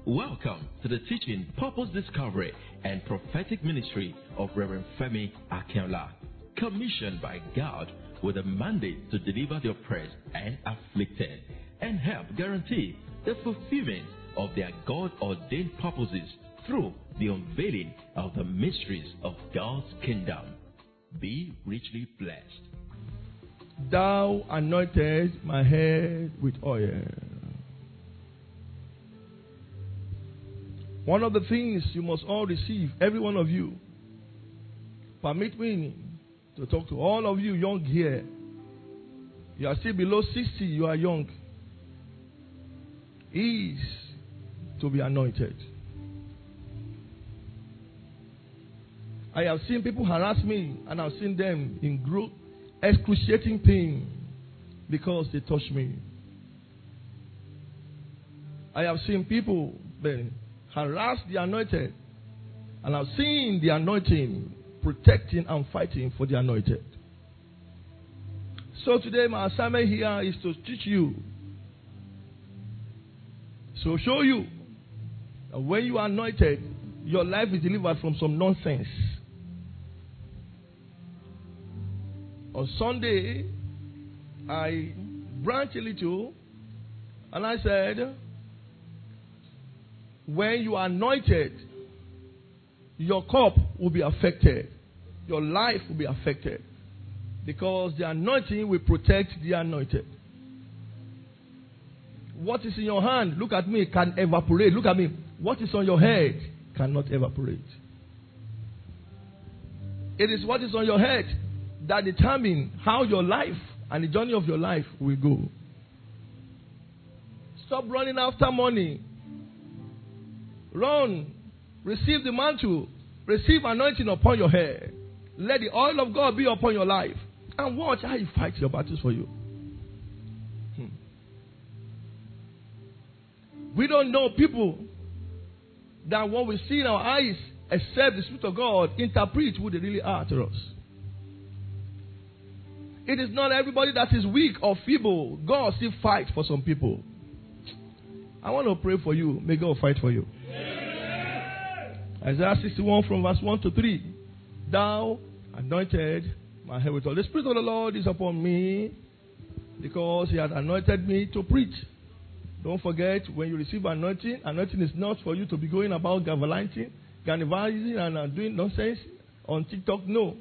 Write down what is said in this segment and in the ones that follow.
Welcome to the teaching, purpose discovery, and prophetic ministry of Reverend Femi Akinola, commissioned by God with a mandate to deliver the oppressed and afflicted and help guarantee the fulfillment of their God-ordained purposes through the unveiling of the mysteries of God's kingdom. Be richly blessed. Thou anointed my head with oil. One of the things you must all receive, every one of you, permit me to talk to all of you young here. You are still below 60, you are young. Is to be anointed. I have seen people harass me, and I've seen them in excruciating pain because they touched me. I have seen people harass the anointed, and I've seen the anointing protecting and fighting for the anointed. So today my assignment here is to teach you, so show you that when you are anointed, your life is delivered from some nonsense. On Sunday, I branched a little, and I said, when you are anointed, your cup will be affected. Your life will be affected. Because the anointing will protect the anointed. What is in your hand, look at me, can evaporate. Look at me. What is on your head cannot evaporate. It is what is on your head that determines how your life and the journey of your life will go. Stop running after money. Run. Receive the mantle. Receive anointing upon your head. Let the oil of God be upon your life. And watch how He fights your battles for you. We don't know people that what we see in our eyes, except the Spirit of God, interpret who they really are to us. It is not everybody that is weak or feeble. God still fights for some people. I want to pray for you. May God fight for you. Isaiah 61 from verse 1 to 3. Thou anointed my head with oil. The Spirit of the Lord is upon me because He has anointed me to preach. Don't forget, when you receive anointing, anointing is not for you to be going about galvanizing and doing nonsense on TikTok. No.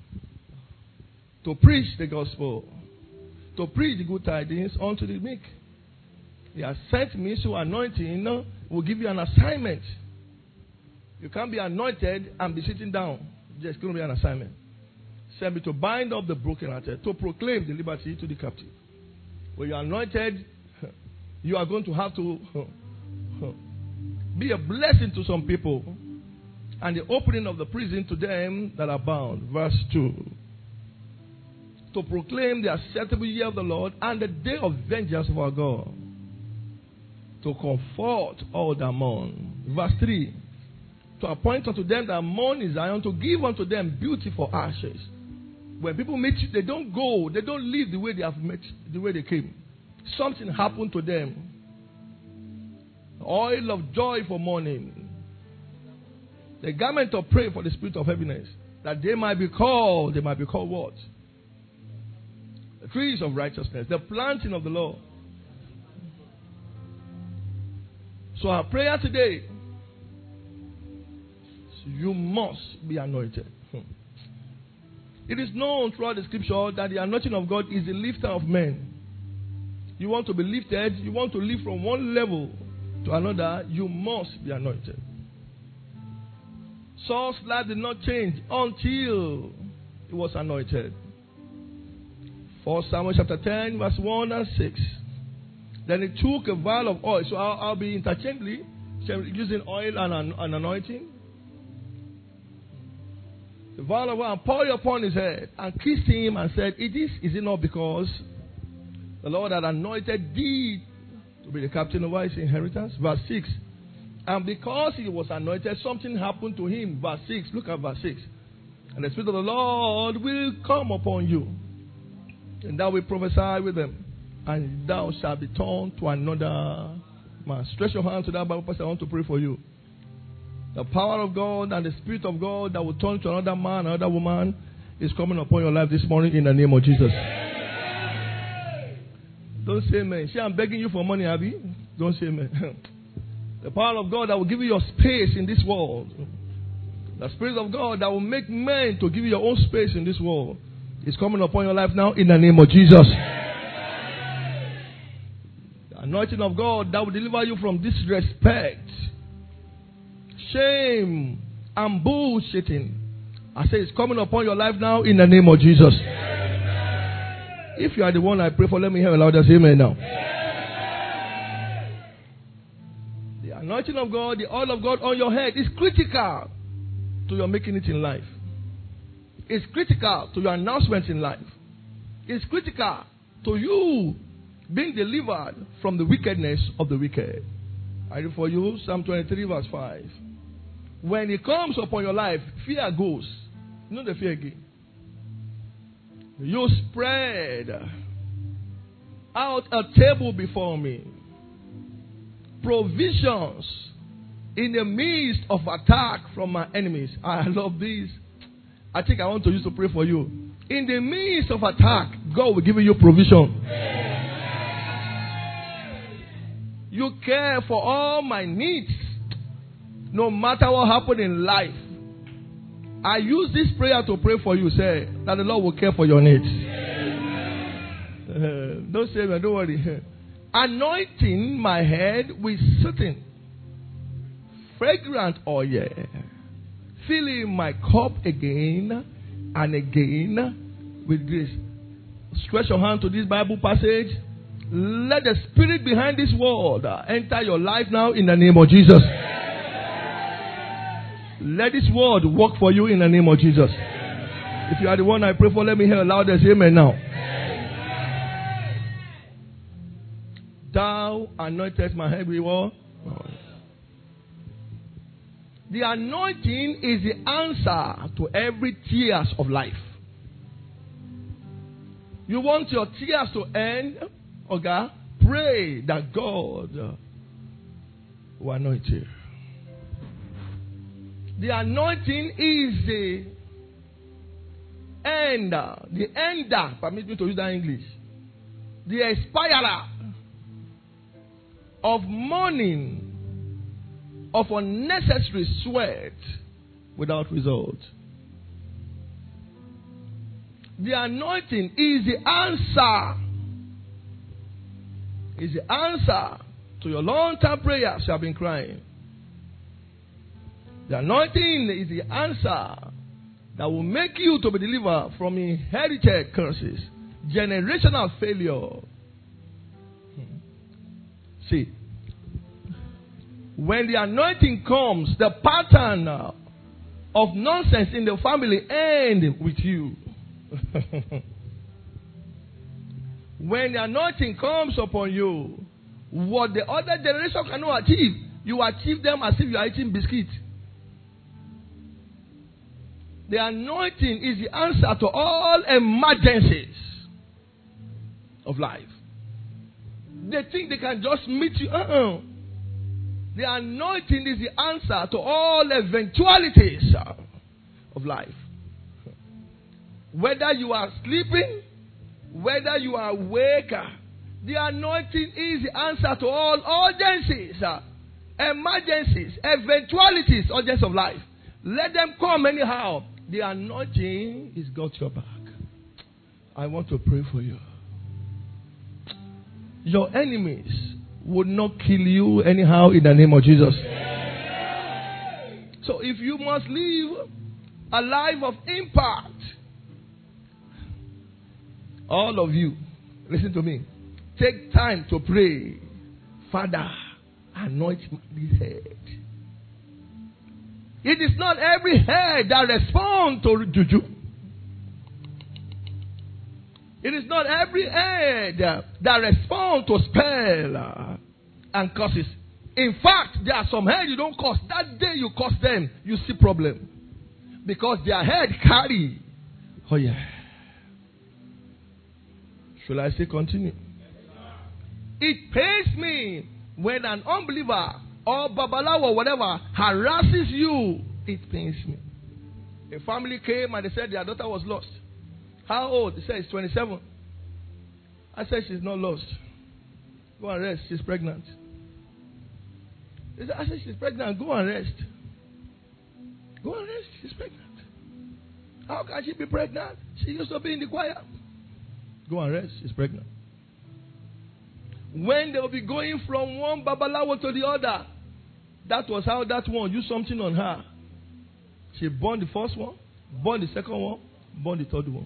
To preach the gospel. To preach the good tidings unto the meek. He has sent me, so anointing will give you an assignment. You can't be anointed and be sitting down. There's going to be an assignment. Send me to bind up the brokenhearted, to proclaim the liberty to the captive. When you are anointed, you are going to have to be a blessing to some people. And the opening of the prison to them that are bound. Verse 2. To proclaim the acceptable year of the Lord and the day of vengeance of our God. To comfort all that mourn. Verse 3. To appoint unto them that mourn in Zion, to give unto them beauty for ashes. When people meet you, they don't go, they don't leave the way they have met, the way they came. Something happened to them. Oil of joy for mourning. The garment of prayer for the spirit of heaviness. That they might be called what? The trees of righteousness. The planting of the Lord. So our prayer today, you must be anointed. It is known throughout the scripture that the anointing of God is the lifter of men. You want to be lifted, you want to live from one level to another, you must be anointed. Saul's life did not change until he was anointed. 1 Samuel chapter 10, verse 1 and 6. Then he took a vial of oil. So I'll be interchangeably using oil and anointing. The vial of oil and poured it upon his head and kissed him and said, is it not because the Lord had anointed thee to be the captain over his inheritance? Verse 6. And because he was anointed, something happened to him. Verse 6. Look at verse 6. And the Spirit of the Lord will come upon you, and thou will prophesy with them, and thou shalt be turned to another man. Stretch your hand to that Bible passage. I want to pray for you. The power of God and the Spirit of God that will turn to another man, another woman, is coming upon your life this morning in the name of Jesus. Don't say amen. See, I'm begging you for money, Abby. Don't say amen. The power of God that will give you your space in this world. The Spirit of God that will make men to give you your own space in this world is coming upon your life now in the name of Jesus. The anointing of God that will deliver you from disrespect, shame, and bullshitting. I say it's coming upon your life now in the name of Jesus. If you are the one I pray for, let me hear a louder say amen now. The anointing of God, the oil of God on your head is critical to your making it in life. It's critical to your announcements in life. It's critical to you being delivered from the wickedness of the wicked. I read for you Psalm 23 verse 5. When it comes upon your life, fear goes. You know the fear again. You spread out a table before me. Provisions in the midst of attack from my enemies. I love this. I think I want to use to pray for you. In the midst of attack, God will give you provision. You care for all my needs. No matter what happened in life. I use this prayer to pray for you. Say that the Lord will care for your needs. Don't say that, don't worry. Anointing my head with certain fragrant oil. Filling my cup again and again with grace. Stretch your hand to this Bible passage. Let the Spirit behind this word enter your life now in the name of Jesus. Let this word work for you in the name of Jesus. If you are the one I pray for, let me hear a louder amen now. Thou anointest my head with what? The anointing is the answer to every tears of life. You want your tears to end? Okay? Pray that God will anoint you. The anointing is the ender, permit me to use that English, the expirer of mourning, of unnecessary sweat without result. The anointing is the answer. Is the answer to your long-term prayers you have been crying. The anointing is the answer that will make you to be delivered from inherited curses, generational failure. See, when the anointing comes, the pattern of nonsense in the family ends with you. When the anointing comes upon you, what the other generation cannot achieve, you achieve them as if you are eating biscuits. The anointing is the answer to all emergencies of life. They think they can just meet you. The anointing is the answer to all eventualities of life. Whether you are sleeping, whether you are awake, the anointing is the answer to all urgencies, emergencies, eventualities, urgencies of life. Let them come anyhow. The anointing is got your back. I want to pray for you. Your enemies would not kill you anyhow in the name of Jesus. So if you must live a life of impact, all of you, listen to me. Take time to pray. Father, anoint this head. It is not every head that responds to juju. It is not every head that responds to spell and curses. In fact, there are some heads you don't curse. That day you curse them, you see problem. Because their head carry. Oh yeah. Shall I say continue? It pains me When an unbeliever or babalawo or whatever harasses you, it pains me. A family came and they said their daughter was lost. How old? They said it's 27. I said she's not lost. Go and rest. She's pregnant. They said, I said she's pregnant. Go and rest. Go and rest. She's pregnant. How can she be pregnant? She used to be in the choir. Go and rest. She's pregnant. When they will be going from one babalawo to the other, that was how that one used something on her. She burned the first one, burned the second one, burned the third one.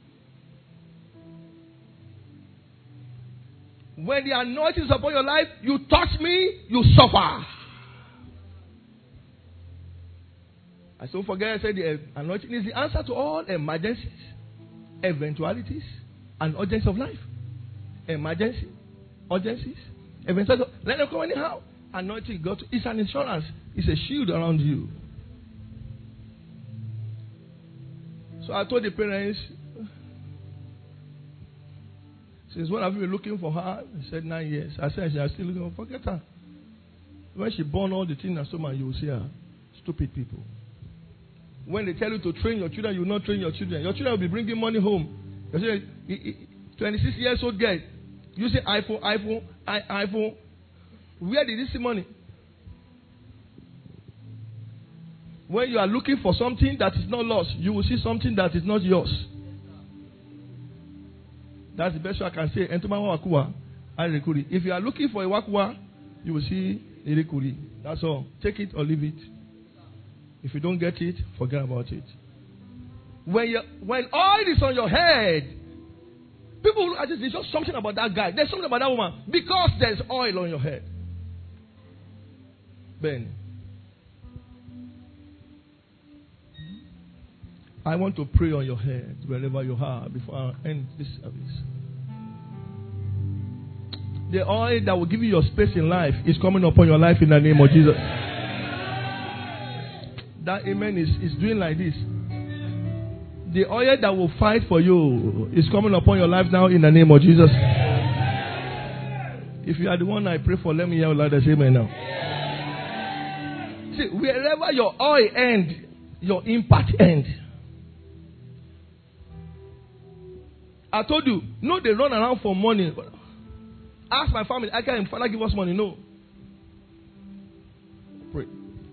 When the anointing is upon your life, you touch me, you suffer. I don't forget, I said the anointing is the answer to all emergencies, eventualities, and urgencies of life. Emergency, urgencies, eventualities. Let them come anyhow. Anointing, it's an insurance. It's a shield around you. So I told the parents, since when have you been looking for her? They said 9 years. I said, I'm still looking for her. Forget her. When she born all the things in her stomach, you will see her. Stupid people. When they tell you to train your children, you will not train your children. Your children will be bringing money home. You say, 26 years old girl, using iPhone. Where did you see money? When you are looking for something that is not lost, you will see something that is not yours. That's the best way I can say. If you are looking for a wakua, you will see a rekuri. That's all. Take it or leave it. If you don't get it, forget about it. When oil is on your head, people look at it, there's just something about that guy. There's something about that woman. Because there's oil on your head. Ben, I want to pray on your head wherever you are before I end this service. The oil that will give you your space in life is coming upon your life in the name of Jesus. That amen is doing like this. The oil that will fight for you is coming upon your life now in the name of Jesus. If you are the one I pray for, let me hear loud and say amen now. See, wherever your oil ends, your impact ends. I told you, no, they run around for money. Ask my family, I can't, Father, give us money. No. Pray.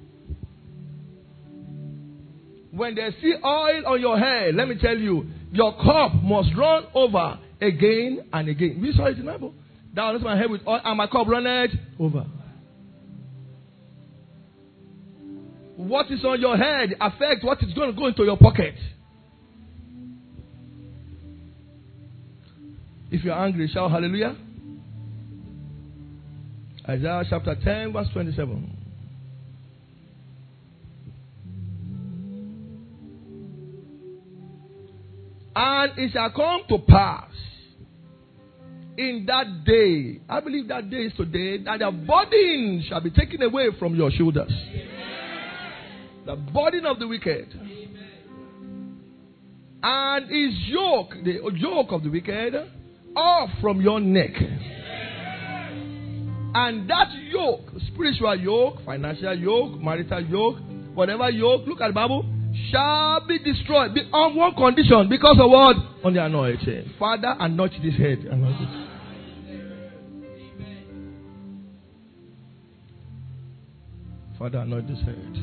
When they see oil on your head, let me tell you, your cup must run over again and again. We saw it in the Bible. Thou lift my head with oil, and my cup runneth over. What is on your head affects what is going to go into your pocket. If you're angry, shout hallelujah. Isaiah chapter 10, verse 27. And it shall come to pass in that day, I believe that day is today, that the burden shall be taken away from your shoulders. The burden of the wicked. And his yoke, the yoke of the wicked, off from your neck. And that yoke, spiritual yoke, financial yoke, marital yoke, whatever yoke, look at the Bible, shall be destroyed on one condition. Because of what? On the anointing. Father, anoint this head. Anoint it. Father, anoint this head.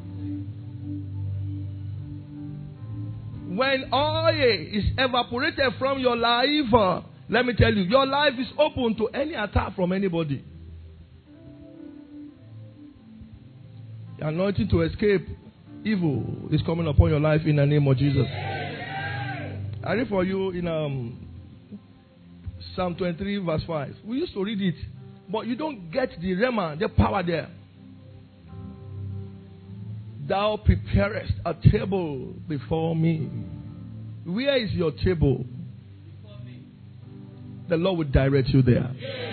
When oil is evaporated from your life, let me tell you, your life is open to any attack from anybody. The anointing to escape evil is coming upon your life in the name of Jesus. I read for you in Psalm 23 verse 5. We used to read it, but you don't get the rhema, the power there. Thou preparest a table before me. Where is your table? The Lord will direct you there.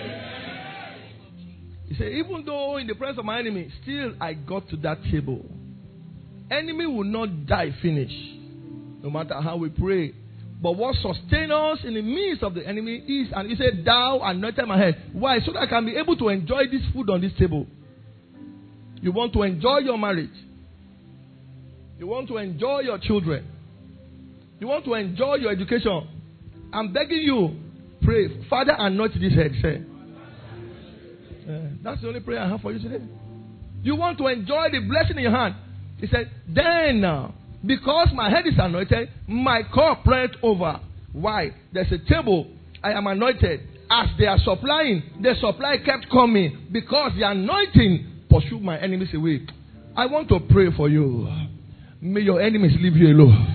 He said, even though in the presence of my enemy, still I got to that table. Enemy will not die finish. No matter how we pray. But what sustains us in the midst of the enemy is, and he said, thou anointed my head. Why? So that I can be able to enjoy this food on this table. You want to enjoy your marriage. You want to enjoy your children. You want to enjoy your education. I'm begging you, pray. Father, anoint this head. Say. That's the only prayer I have for you today. You want to enjoy the blessing in your hand. He said, then, because my head is anointed, my cup runneth over. Why? There's a table. I am anointed. As they are supplying, the supply kept coming because the anointing pursued my enemies away. I want to pray for you. May your enemies leave you alone.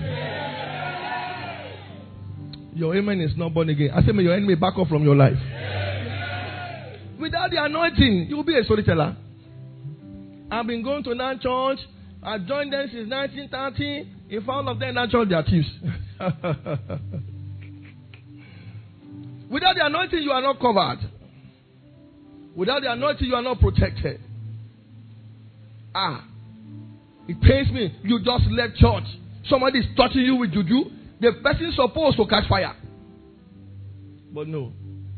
Your amen is not born again. I say, may your enemy back off from your life. Without the anointing, you will be a storyteller. I've been going to that church. I joined them since 1930. If all of them in that church, they are thieves. Without the anointing, you are not covered. Without the anointing, you are not protected. It pains me. You just left church. Somebody is touching you with juju. The person is supposed to catch fire. But no.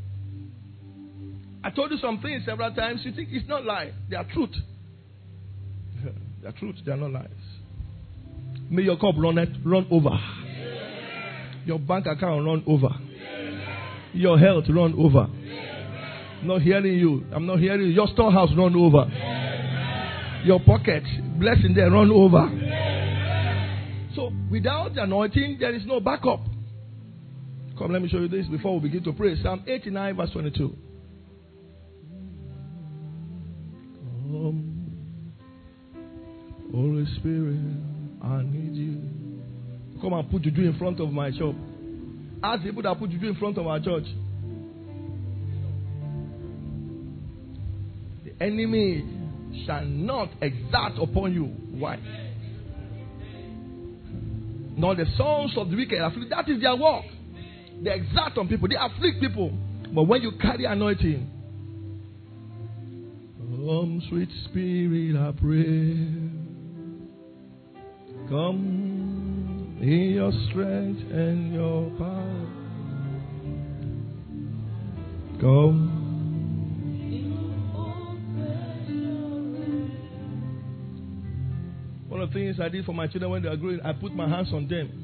I told you some things several times. You think it's not lie. They are truth. They are truth. They are not lies. May your cup run over. Your bank account run over. Your health run over. Not hearing you. I'm not hearing you. Your storehouse run over. Your pocket, blessing there, run over. So, without the anointing, there is no backup. Come, let me show you this before we begin to pray. Psalm 89, verse 22. Holy Spirit, I need you. Come and put juju in front of my shop. Ask people that put juju in front of our church. The enemy shall not exact upon you. Why? Nor the sons of the wicked afflict. That is their work. They exact on people. They afflict people. But when you carry anointing, come, sweet Spirit, I pray. Come in your strength and your power. Come. One of the things I did for my children when they were growing, I put my hands on them.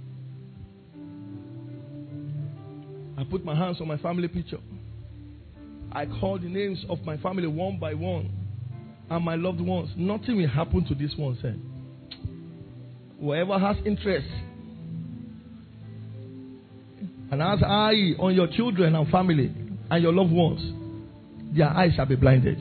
I put my hands on my family picture. I called the names of my family one by one and my loved ones. Nothing will happen to this one, sir. Whoever has interest and has eye on your children and family and your loved ones, their eyes shall be blinded.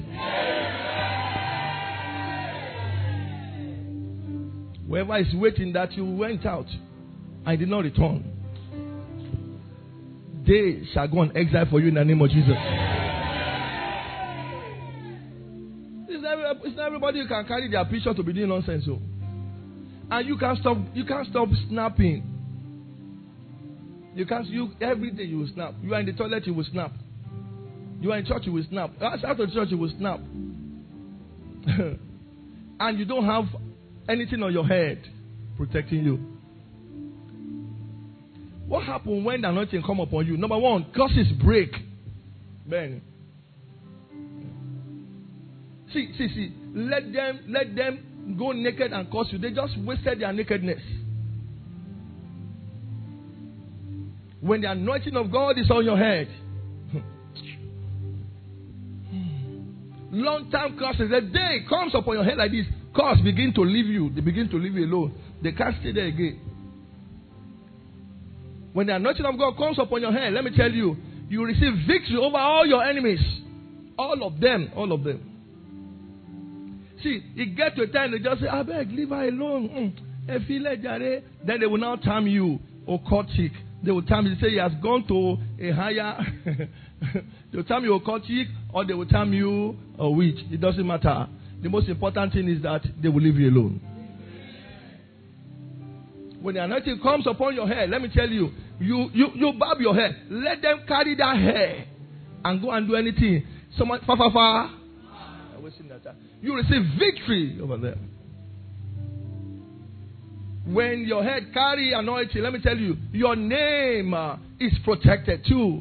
Whoever is waiting that you went out and did not return, they shall go on exile for you in the name of Jesus. It's not everybody who can carry their picture to be doing nonsense. So. And you can't stop snapping. Every day you will snap. You are in the toilet, you will snap. You are in church, you will snap. After the church, you will snap. And you don't have anything on your head protecting you. What happens when the anointing come upon you? Number one, curses break. Ben. See. Let them go naked and curse you. They just wasted their nakedness. When the anointing of God is on your head, long-term curses, the day it comes upon your head like this, curse begin to leave you. They begin to leave you alone. They can't stay there again. When the anointing of God comes upon your head, let me tell you, you receive victory over all your enemies. All of them. See, it gets to a time they just say, I beg, leave her alone. Then they will now term you occultic. They will term you, say he has gone to a higher. They will term you occultic, or they will term you a witch. It doesn't matter. The most important thing is that they will leave you alone. When the anointing comes upon your head, let me tell you, you bob your head. Let them carry that hair and go and do anything. Someone, you receive victory over them. When your head carry anointing, let me tell you, your name is protected too.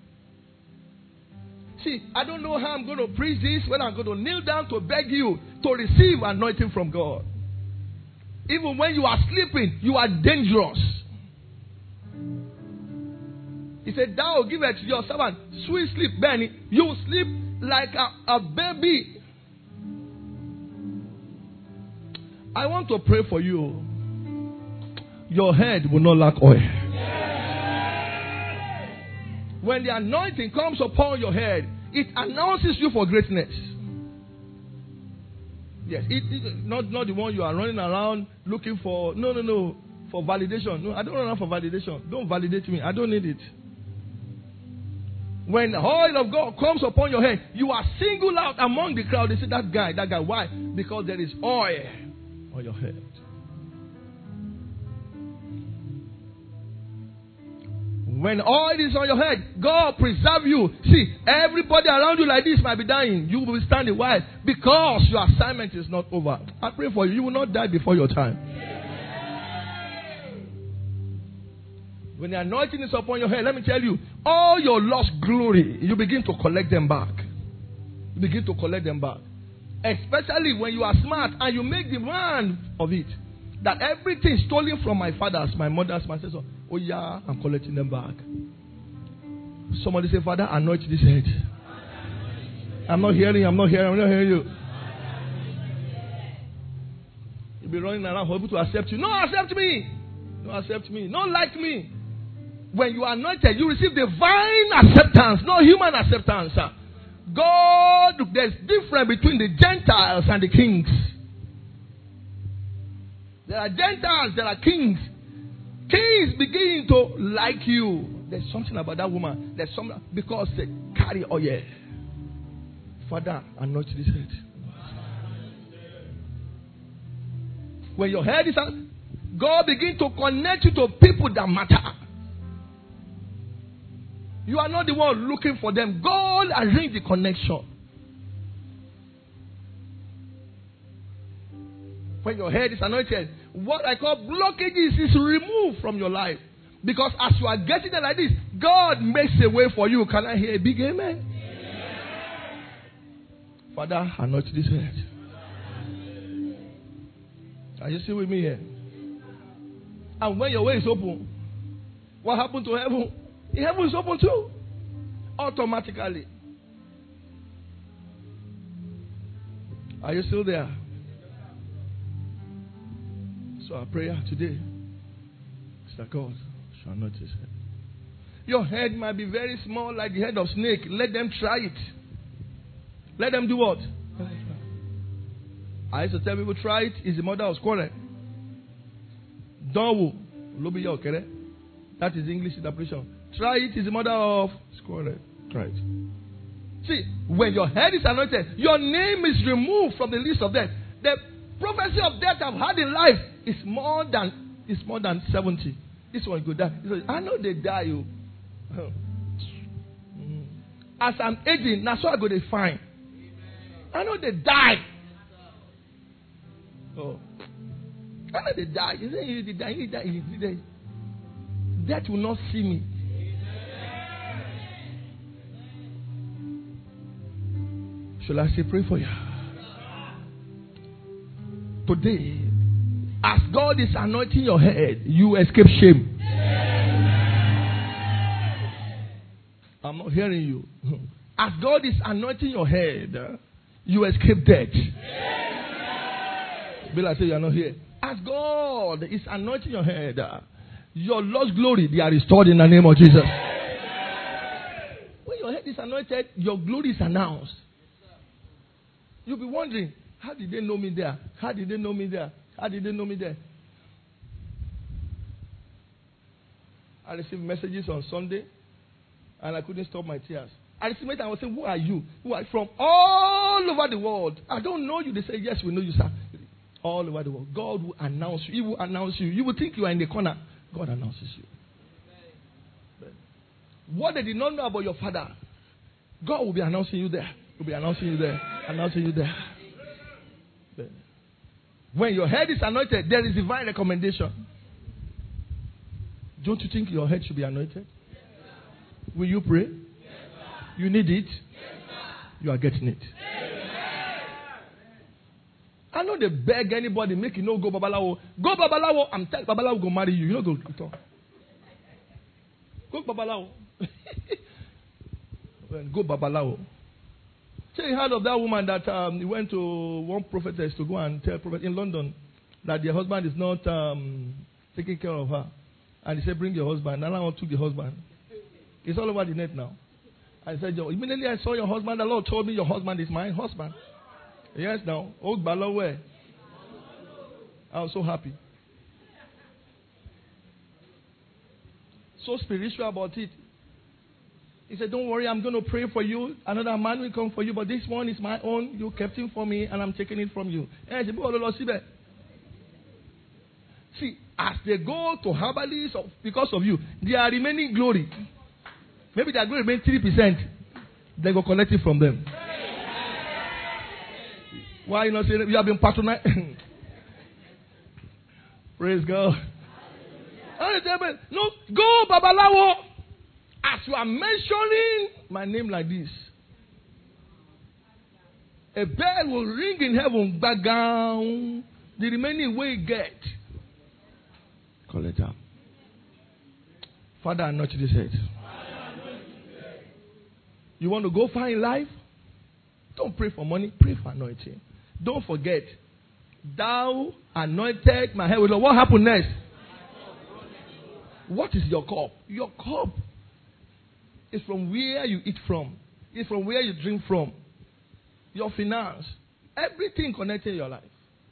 See, I don't know how I'm going to preach this when I'm going to kneel down to beg you to receive anointing from God. Even when you are sleeping, you are dangerous. He said, thou givest your servant sweet sleep, Benny. You will sleep like a baby. I want to pray for you. Your head will not lack oil. When the anointing comes upon your head, it announces you for greatness. Yes, it not the one you are running around looking for. No, for validation. No, I don't run around for validation. Don't validate me. I don't need it. When the oil of God comes upon your head, you are singled out among the crowd. They say, that guy. Why? Because there is oil on your head. When oil is on your head, God preserve you. See, everybody around you like this might be dying. You will be standing. Why? Because your assignment is not over. I pray for you. You will not die before your time. When the anointing is upon your head, let me tell you, all your lost glory, you begin to collect them back. You begin to collect them back. Especially when you are smart and you make demand of it. That everything stolen from my father's, my mother's, my sister's, oh yeah, I'm collecting them back. Somebody say, Father, anoint this head. I'm not hearing you. You'll be running around for people to accept you. No, accept me. No, accept me. No, like me. When you are anointed, you receive divine acceptance, not human acceptance. God, there's difference between the Gentiles and the kings. There are Gentiles, there are kings. Kings begin to like you. There's something about that woman. There's something because they carry oil. Father, anoint this head. When your head is out, God begins to connect you to people that matter. You are not the one looking for them. God arranged the connection. When your head is anointed, what I call blockages is removed from your life. Because as you are getting it like this, God makes a way for you. Can I hear a big amen? Amen. Father, anoint this head. Are you still with me here? And when your way is open, what happened to heaven? Heaven is open too. Automatically. Are you still there? So our prayer today is that God shall anoint his head. Your head might be very small like the head of snake. Let them try it. Let them do what? I used to tell people, try it is the mother of quarrel. Don't that is the English interpretation. Try it is the mother of quarrel. Try it. See, when your head is anointed, your name is removed from the list of death. The prophecy of death I've had in life is more than 70. This one go die. He says, I know they die. You. As I'm aging, that's what I go to find. I know they die. Oh, I know they die. You say they die. Death will not see me. Shall I say pray for you? Today, as God is anointing your head, you escape shame. I'm not hearing you. As God is anointing your head, you escape death. Bill, I say you are not here. As God is anointing your head, your lost glory, they are restored in the name of Jesus. When your head is anointed, your glory is announced. You'll be wondering, how did they know me there? How did they know me there? How did they know me there? I received messages on Sunday, and I couldn't stop my tears. I received messages, I was saying, who are you? Who are you? From all over the world. I don't know you. They say, yes, we know you, sir. All over the world. God will announce you. He will announce you. You will think you are in the corner. God announces you. But what they did not know about your father, God will be announcing you there. He will be announcing you there. Announcing you there. But When your head is anointed, there is divine recommendation. Don't you think your head should be anointed? Yes, will you pray? Yes, you need it? Yes, you are getting it. I know they beg anybody, make you no go Babalawo. Go Babalawo. I'm telling Babalawo go marry you. You know go talk. Go Babalawo. Go Babalawo. So you heard of that woman that went to one prophetess to go and tell prophet in London that their husband is not taking care of her. And he said, bring your husband. And I took the husband. It's all over the net now. I said, immediately I saw your husband. The Lord told me your husband is my husband. Yes, now. Old Balawe. I was so happy. So spiritual about it. He said, don't worry, I'm going to pray for you. Another man will come for you, but this one is my own. You kept him for me, and I'm taking it from you. See, as they go to herbalists because of you, their remaining glory, maybe their glory remains 3%. They go collect it from them. Why you not saying you have been patronized? Praise God. No, go Babalawo. As you are mentioning my name like this, a bell will ring in heaven, back down. The remaining way get. Call it out. Father, anoint this head. You want to go far in life? Don't pray for money, pray for anointing. Don't forget, thou anointed my head with oil. What happened next? What is your cup? Your cup is from where you eat from. It's from where you drink from. Your finance. Everything connected to your life.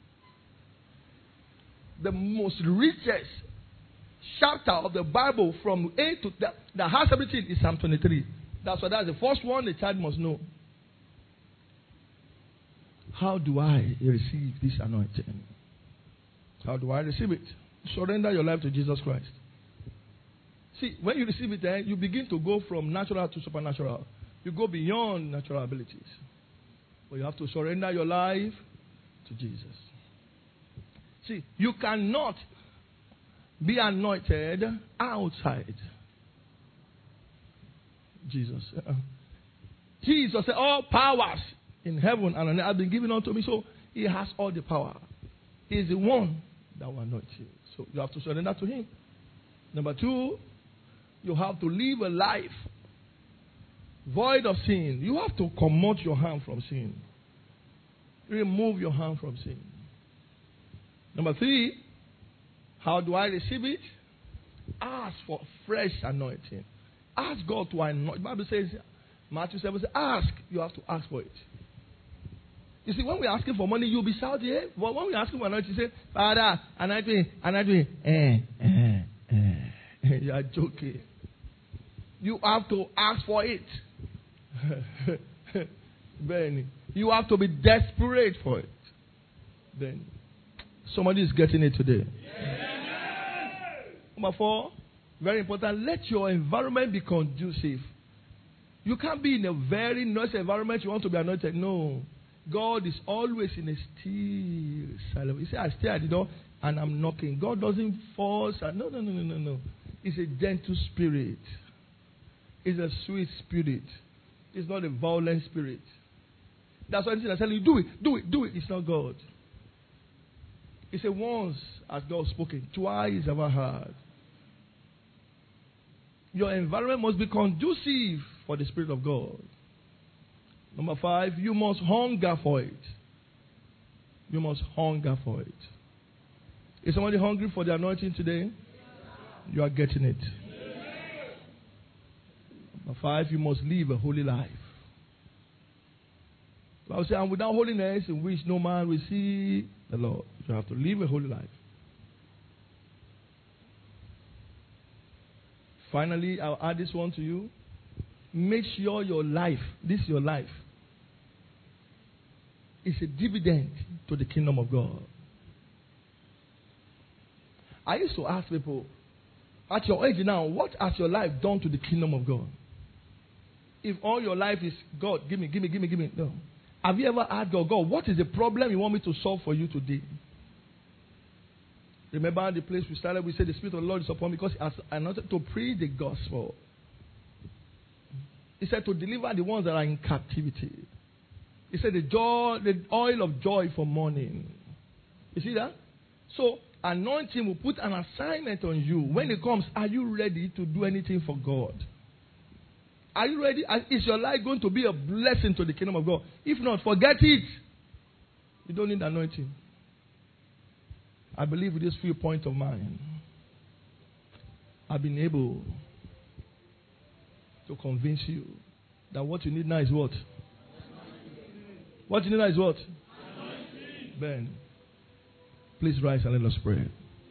The most richest chapter of the Bible from A to that has everything is Psalm 23. That's the first one the child must know. How do I receive this anointing? How do I receive it? Surrender your life to Jesus Christ. See, when you receive it, you begin to go from natural to supernatural. You go beyond natural abilities. But you have to surrender your life to Jesus. See, you cannot be anointed outside Jesus. Jesus said, all powers in heaven and on earth have been given unto me. So he has all the power. He is the one that will anoint you. So you have to surrender to him. Number two, you have to live a life void of sin. You have to commot your hand from sin. Remove your hand from sin. Number three, how do I receive it? Ask for fresh anointing. Ask God to anoint. The Bible says, Matthew 7 says, ask. You have to ask for it. You see, when we're asking for money, you'll be shouting. Eh? But when we're asking for anointing, you say, Father, anoint me, anoint me. You are joking. You have to ask for it. Then you have to be desperate for it. Then somebody is getting it today. Number four, very important, let your environment be conducive. You can't be in a very noisy environment you want to be anointed. No. God is always in a still silence. He said, I stay at the door and I'm knocking. God doesn't force. No. It's a gentle spirit. It's a sweet spirit. It's not a violent spirit. That's why I tell you, do it. It's not God. He said, once has God spoken, twice ever heard. Your environment must be conducive for the Spirit of God. Number five, you must hunger for it. You must hunger for it. Is somebody hungry for the anointing today? You are getting it. Number five, you must live a holy life. I will say, and without holiness, in which no man will see the Lord. You have to live a holy life. Finally, I'll add this one to you. Make sure your life, this is your life, is a dividend to the kingdom of God. I used to ask people, at your age now, what has your life done to the kingdom of God? If all your life is, God, give me. No. Have you ever asked God, what is the problem you want me to solve for you today? Remember the place we started? We said the Spirit of the Lord is upon me because He has anointed to preach the gospel. He said to deliver the ones that are in captivity. He said the oil of joy for mourning. You see that? So, anointing will put an assignment on you. When it comes, are you ready to do anything for God? Are you ready? Is your life going to be a blessing to the kingdom of God? If not, forget it. You don't need anointing. I believe with this few points of mine, I've been able to convince you that what you need now is what? What you need now is what? Ben, please rise and let us pray.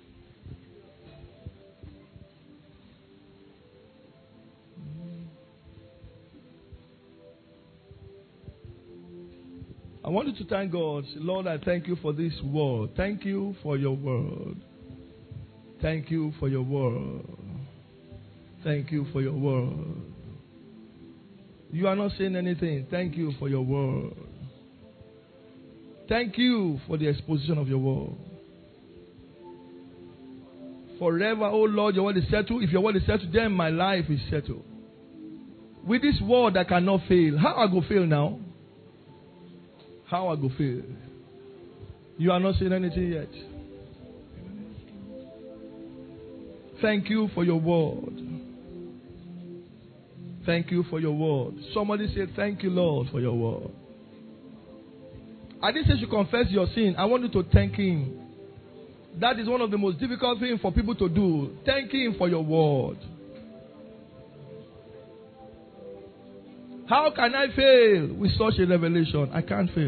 I want you to thank God. Lord, I thank you for this word. Thank you for your word. Thank you for your word. Thank you for your word. You are not saying anything. Thank you for your word. Thank you for the exposition of your word. Forever, oh Lord, your word is settled. If your word is settled, then my life is settled. With this word, I cannot fail. How I go fail now? How I go fail? You are not saying anything yet. Thank you for your word. Thank you for your word. Somebody said, thank you, Lord, for your word. I didn't say you confess your sin. I want you to thank Him. That is one of the most difficult things for people to do. Thank Him for your word. How can I fail with such a revelation? I can't fail.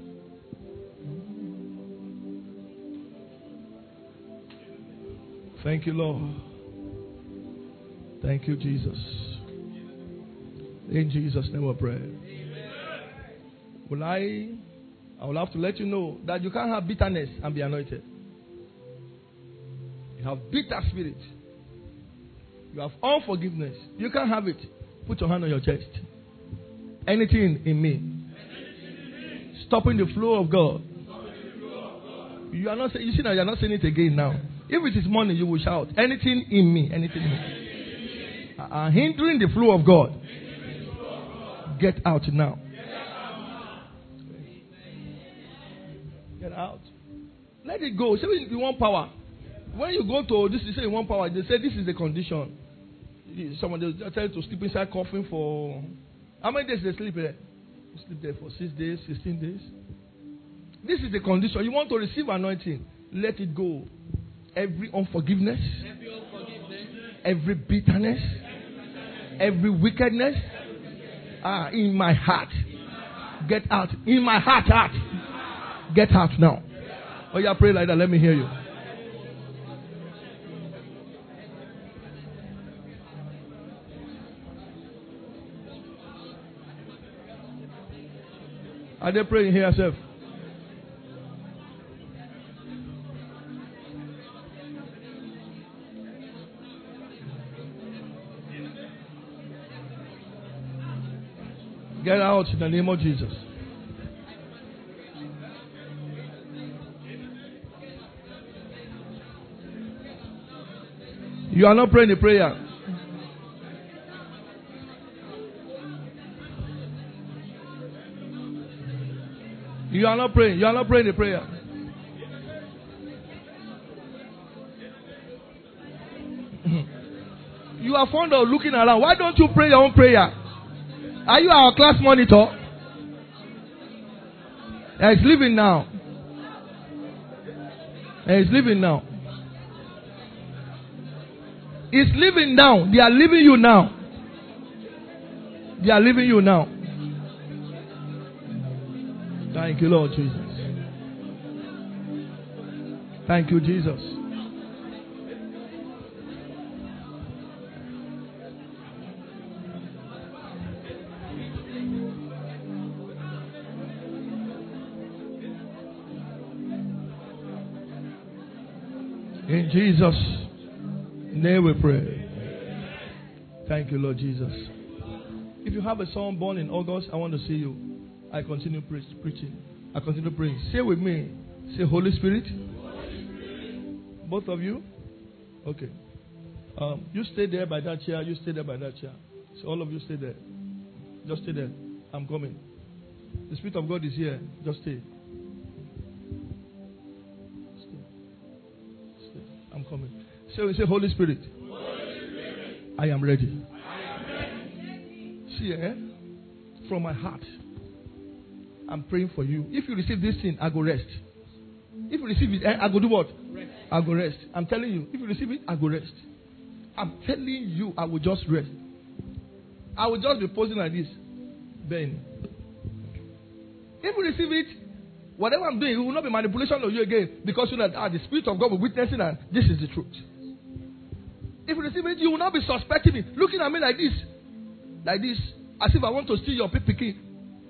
Thank you, Lord. Thank you, Jesus. In Jesus' name we pray. I will have to let you know that you can't have bitterness and be anointed. You have bitter spirit. You have unforgiveness. You can't have it. Put your hand on your chest. Anything in me stopping the flow of God. You are not saying. You see now, you are not saying it again now. If it is money, you will shout. Anything in me. Anything in me. Hindering the flow of God. Get out now. Get out. Let it go. Say you want power. When you go to this, you say you want power. They say this is the condition. Someone they tell you to sleep inside coffin for how many days they sleep there? You sleep there for 6 days, 16 days. This is the condition. You want to receive anointing. Let it go. Every unforgiveness, every bitterness, every wickedness in my heart. Get out. In my heart. Get out now. Oh, yeah, pray like that. Let me hear you. Are they praying here, yourself? Get out in the name of Jesus. You are not praying the prayer. You are not praying. You are not praying the prayer. You are fond of looking around. Why don't you pray your own prayer? Are you our class monitor? It's leaving now. It's leaving now. It's leaving now. They are leaving you now. They are leaving you now. Thank you, Lord Jesus. Thank you, Jesus. In Jesus' name we pray. Thank you, Lord Jesus. If you have a son born in August, I want to see you. I continue preaching. I continue praying. Say with me. Say, Holy Spirit, Both of you? Okay. You stay there by that chair. You stay there by that chair. So all of you stay there. Just stay there. I'm coming. The Spirit of God is here. Just stay. Stay. I'm coming. Say, Holy Spirit. I am ready. See, from my heart, I'm praying for you. If you receive this thing, I go rest. If you receive it, I go do what? Rest. I go rest. I'm telling you. If you receive it, I go rest. I'm telling you, I will just rest. I will just be posing like this. Ben. If you receive it, whatever I'm doing, it will not be manipulation of you again. Because you know that the Spirit of God will witnessing and this is the truth. If you receive it, you will not be suspecting me. Looking at me like this. Like this. As if I want to steal your picking.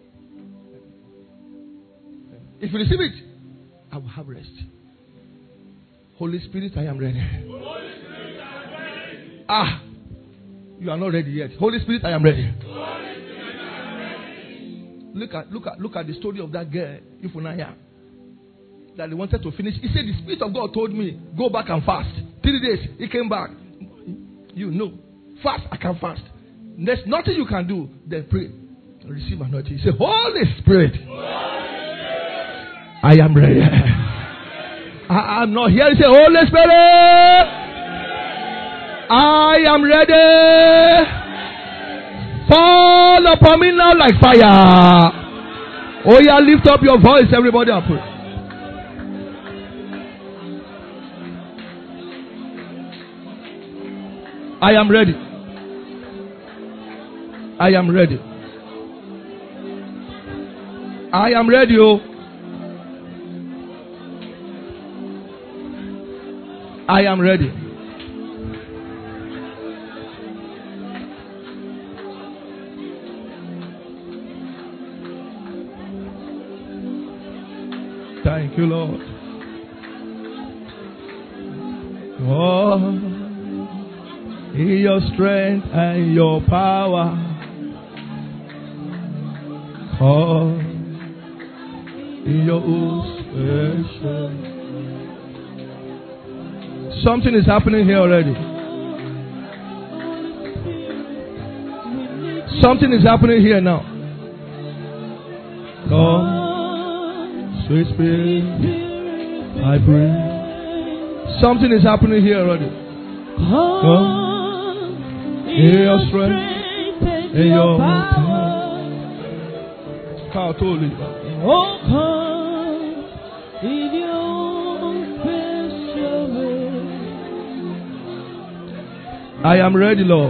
If you receive it, I will have rest. Holy Spirit, I am ready. Holy Spirit, I am ready. You are not ready yet. Holy Spirit, I am ready. Holy Spirit, I am ready. Look at the story of that girl, Ifunanya, that they wanted to finish. He said, the Spirit of God told me, go back and fast. 3 days, he came back. You know, fast, I can fast. There's nothing you can do. Then pray. Receive anointing. He said, Holy Spirit, I am ready. I'm not here. He said, Holy Spirit, I am ready. Fall upon me now like fire. Oh yeah, lift up your voice, everybody, and pray. I am ready. I am ready. I am ready, oh. I am ready. Thank you, Lord. Oh, in your strength and your power. Oh, in your special. Something is happening here already. Something is happening here now. Come, sweet Spirit, I pray. Something is happening here already. Come, in your strength, in your power. How told you? Oh, come in your special way. I am ready, Lord.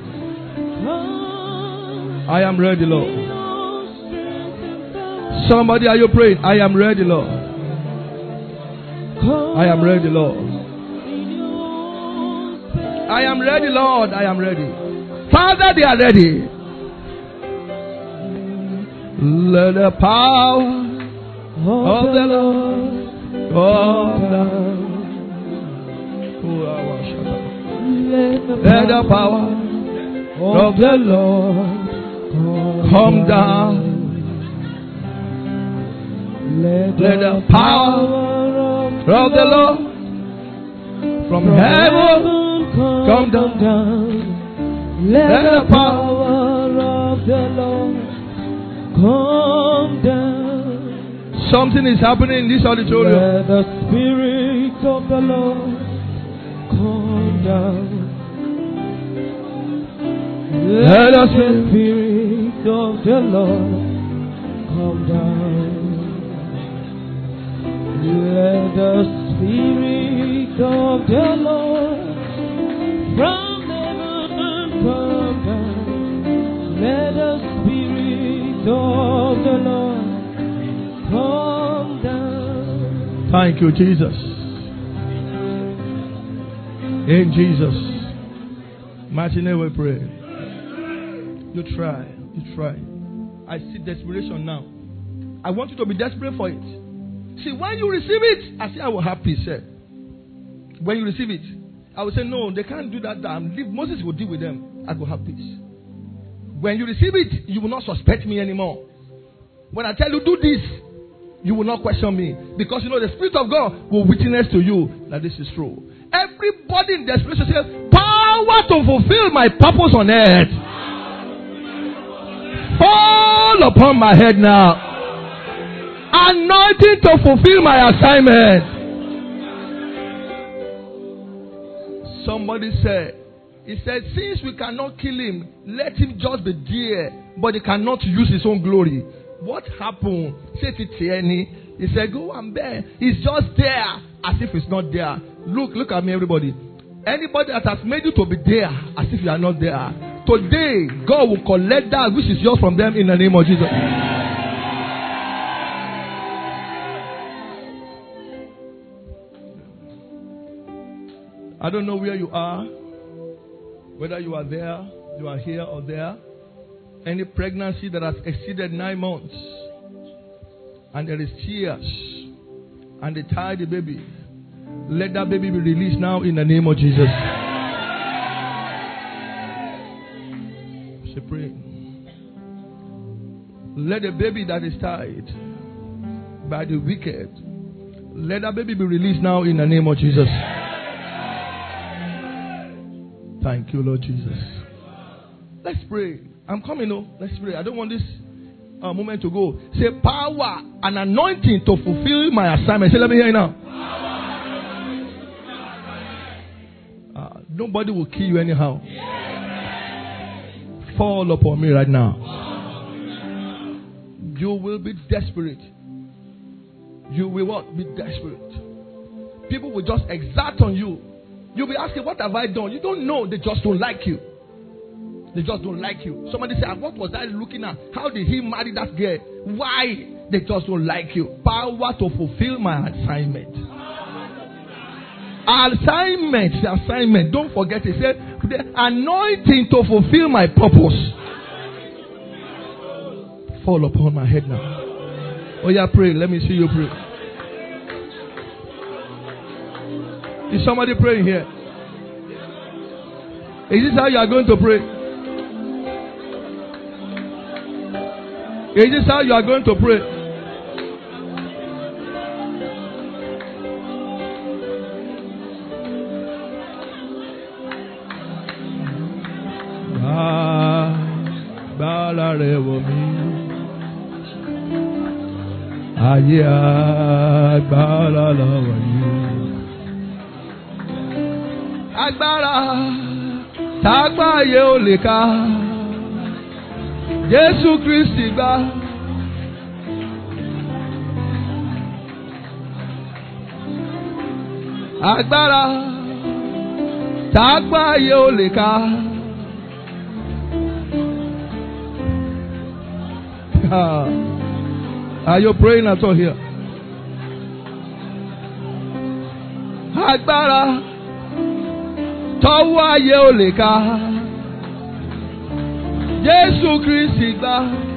I am ready, Lord. Somebody, are you praying? I am ready, Lord. I am ready, Lord. I am ready, Lord. I am ready. Father, they are ready. Let the power of the Lord come down. Let the power of the Lord come down. Let the power of the Lord from heaven come down. Let the power of the Lord come down. Something is happening in this auditorium. Let the Spirit of the Lord come down. Let the Spirit of the Lord come down. Let the Spirit of the Lord from heaven come down. Let the Spirit of the Lord come down. Thank you, Jesus. In Jesus' mighty name we pray. You try. I see desperation now. I want you to be desperate for it. See, when you receive it, I say I will have peace. When you receive it, I will say no, they can't do that. Moses will deal with them. I will have peace. When you receive it, you will not suspect me anymore. When I tell you do this, You will not question me. Because you know the Spirit of God will witness to you that this is true. Everybody in desperation says, power to fulfill my purpose on earth. Fall upon my head now. Anointing to fulfill my assignment. Somebody said, he said, since we cannot kill him, let him just be there, but he cannot use his own glory. What happened? He said, go and bear. He's just there as if it's not there. Look at me, everybody. Anybody that has made you to be there as if you are not there, today God will collect that which is yours from them in the name of Jesus. I don't know where you are, whether you are there, you are here or there. Any pregnancy that has exceeded 9 months, and there is tears, and they tie the baby, let that baby be released now in the name of Jesus. She pray. Let the baby that is tied by the wicked, let that baby be released now in the name of Jesus. Thank you, Lord Jesus. Let's pray. I'm coming, let's pray. I don't want this moment to go. Say power and anointing to fulfill my assignment. Say, let me hear you now. Nobody will kill you anyhow. Fall upon me right now. You will be desperate. You will what? Be desperate. People will just exact on you. You'll be asking, what have I done? You don't know. They just don't like you. They just don't like you. Somebody say, what was I looking at? How did he marry that girl? Why? They just don't like you. Power to fulfill my assignment. Assignment. Don't forget it. Say, the anointing to fulfill my purpose. Fall upon my head now. Oh yeah, pray. Let me see you pray. Is somebody praying here? Is this how you are going to pray? Is this how you are going to pray? Agbára tágbáyé ò lè ká Jésù Kristi gbà. Agbára tágbáyé ò lè ká. Are you praying at all here? Agbára tọ́wọ́ ayé ò lè ká Jésù Kristi gbà.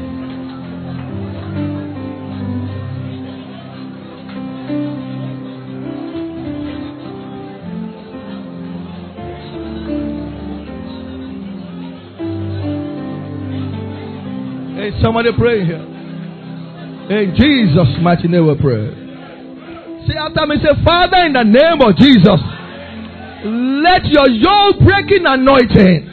Hey, somebody pray here. In Jesus' mighty name we pray. Say after me, say, Father, in the name of Jesus, let your yoke breaking anointing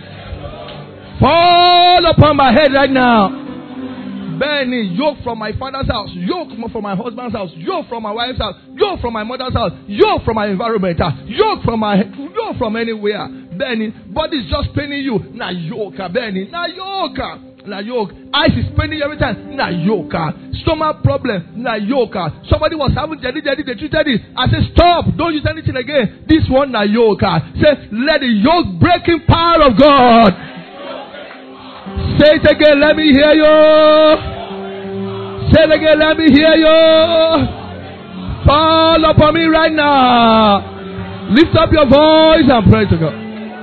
fall upon my head right now. Benny, yoke from my father's house, yoke from my husband's house, yoke from my wife's house, yoke from my mother's house, yoke from my environment, yoke from anywhere. Benny, body's just paining you. Na yoke, Benny, na yoke. Na yoke. Eyes is paining every time. Na yoke. Stomach problem. Na yoke. Somebody was having jelly, they treated it. I said, stop. Don't use anything again. This one, na yoke. Say, let the yoke breaking power of God. Say it again. Let me hear you. Say it again. Let me hear you. Fall upon me right now. Lift up your voice and pray to God.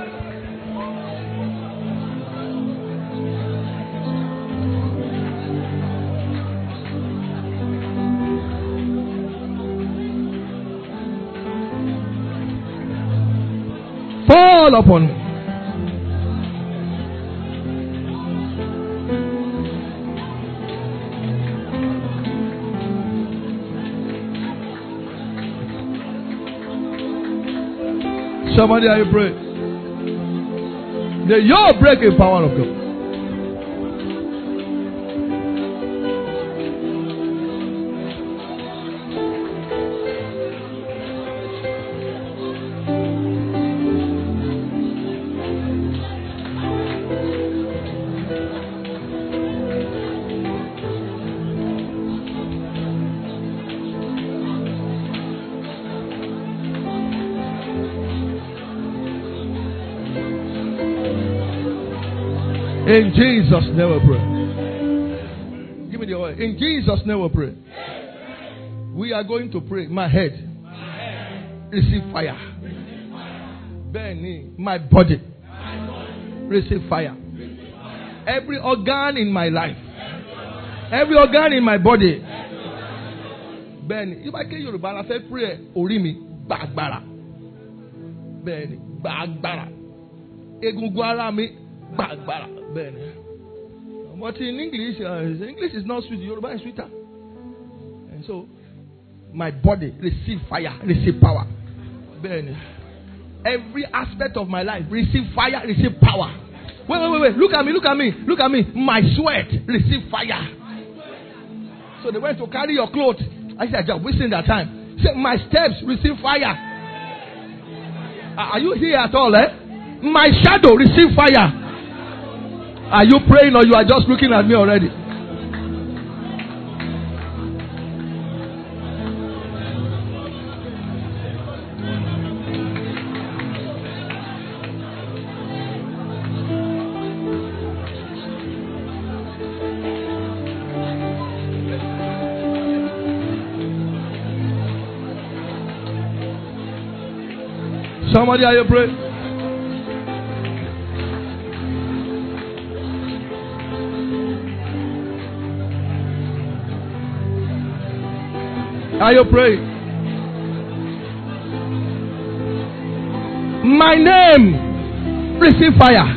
Fall upon me. Somebody, are you pray? The yoke breaking power of God. In Jesus' name we pray. Give me the oil. In Jesus' name we pray. We are going to pray. My head. Receive fire. Benny. My body. Receive fire. Every organ in my life. Every organ in my body. Benny. If I can Yoruba, I say pray. Orimi. Bagbara. Benny. Bagbara. Egungwara mi. Bagbara. Benny. But in English, English is not sweet. Yoruba is sweeter. And so, my body receive fire, receive power. Benny. Every aspect of my life receive fire, receive power. Wait. Look at me. My sweat receive fire. So they went to carry your clothes. I said, just wasting their time. Say, my steps receive fire. Are you here at all? My shadow receive fire. Are you praying or you are just looking at me already? Somebody, are you praying? Are you praying? My name receive fire.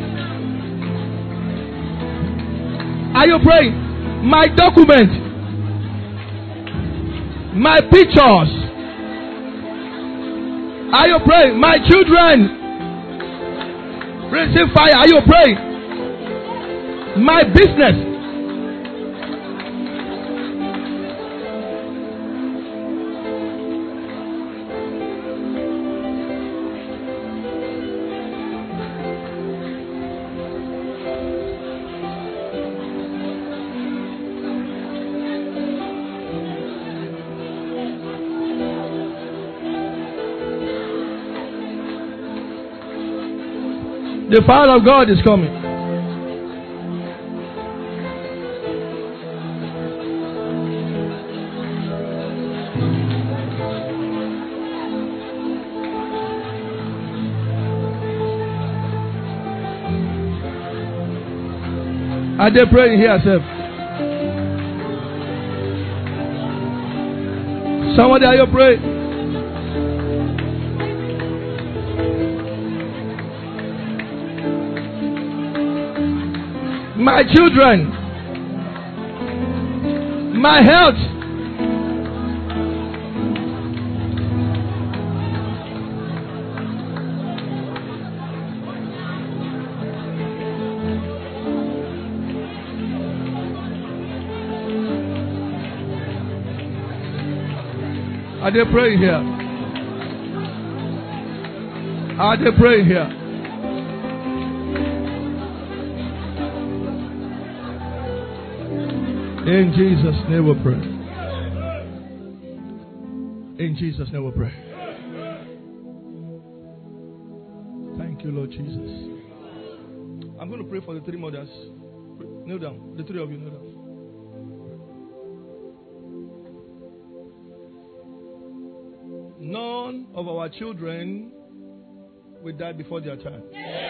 Are you praying? My document, my pictures. Are you praying? My children receive fire. Are you praying? My business. The fire of God is coming. Are they praying here, sir? Somebody, are you praying? My children, my health, are they praying here? Are they praying here? In Jesus' name we pray. In Jesus' name we pray. Thank you, Lord Jesus. I'm going to pray for the three mothers. Kneel down. The three of you, kneel down. None of our children will die before their time.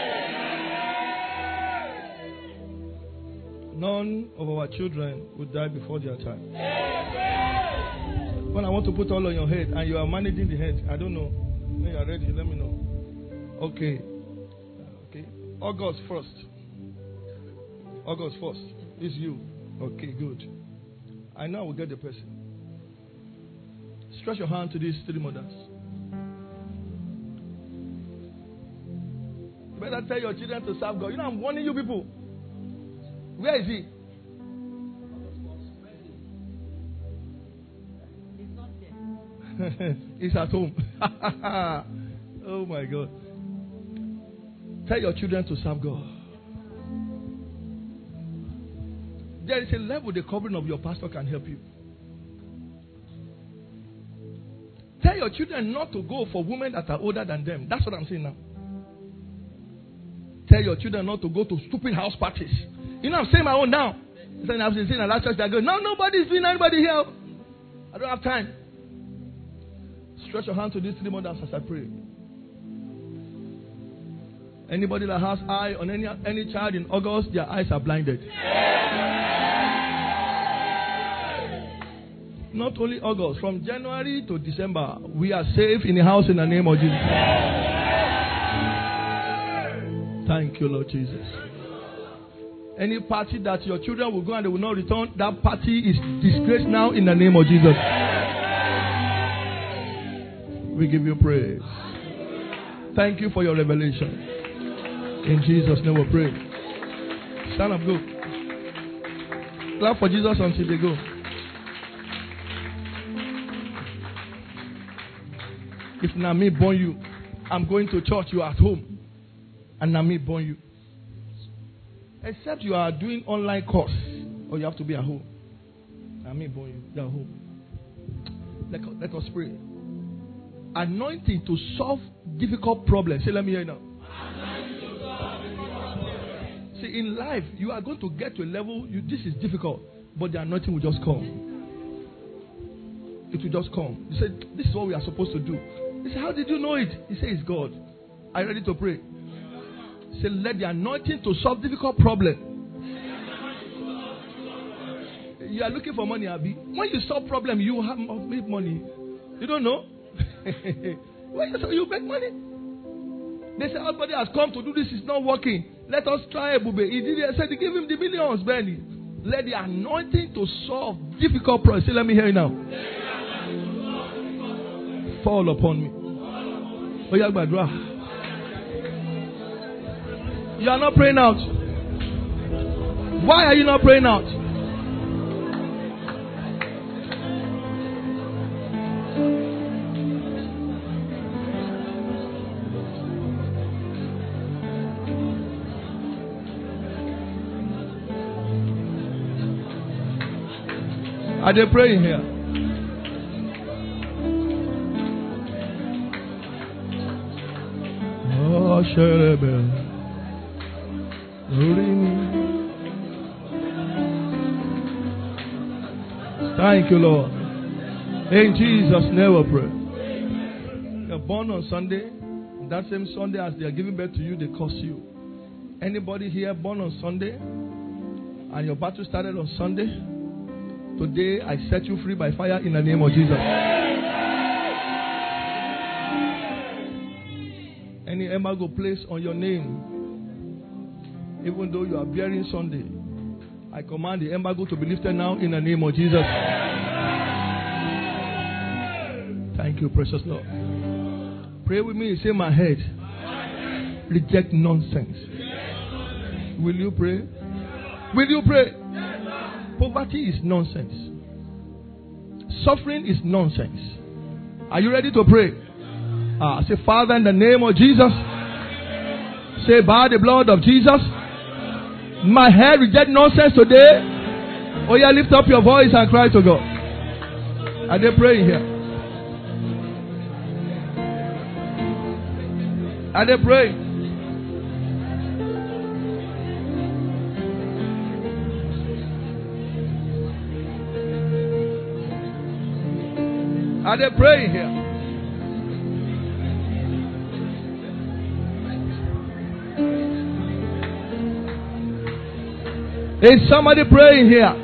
None of our children will die before their time. When I want to put all on your head and you are managing the head, I don't know. When you are ready, let me know. Okay. August 1st. August 1st is you. Okay, good. I know I will get the person. Stretch your hand to these three mothers. better tell your children to serve God. You know, I'm warning you people. Where is he? He's at home. Oh my God. Tell your children to serve God. There is a level the covering of your pastor can help you. Tell your children not to go for women that are older than them. That's what I'm saying now. Tell your children not to go to stupid house parties. You know, I'm saying my own now. I've been saying at last church, I go, no, nobody's doing anybody here. I don't have time. Stretch your hand to these 3 mothers as I pray. Anybody that has eye on any child in August, their eyes are blinded. Not only August, from January to December, we are safe in the house in the name of Jesus. Thank you, Lord Jesus. Any party that your children will go and they will not return, that party is disgraced now in the name of Jesus. We give you praise. Thank you for your revelation. In Jesus' name we pray. Stand up, go. Clap for Jesus until they go. If Nami born you, I'm going to church, you are at home. And Nami born you. Except you are doing online course. Or you have to be at home. Nami born you, you are at home. Let us pray. Anointing to solve difficult problems. Say, let me hear you now. See, in life, you are going to get to a level, this is difficult, but the anointing will just come. It will just come. You say, this is what we are supposed to do. He said, how did you know it? He said, it's God. Are you ready to pray? He said, let the anointing to solve difficult problems. You are looking for money, Abi. When you solve problem, you have made money. You don't know? When you make money. They say, everybody has come to do this, it's not working. Let us try Ebube. He did it. I said, they give him the millions, Benny. Let the anointing to solve difficult problems. Say, let me hear you now. Fall upon me. Oh, yeah, you are not praying out. Why are you not praying out? Are they praying here? Oh, Sherebe. Thank you, Lord. In Jesus' name we pray. You're born on Sunday. That same Sunday as they are giving birth to you, they curse you. Anybody here born on Sunday and your battle started on Sunday? Today I set you free by fire in the name of Jesus. Any embargo placed on your name, even though you are bearing Sunday, I command the embargo to be lifted now in the name of Jesus. Thank you, precious Lord. Pray with me. Say, my head, reject nonsense. Will you pray? Will you pray? Poverty is nonsense. Suffering is nonsense. Are you ready to pray? Say, Father, in the name of Jesus. Say, by the blood of Jesus, my head reject nonsense today. Oh yeah, lift up your voice and cry to God. Are they praying here? Are they praying? Are they praying here? Is somebody praying here?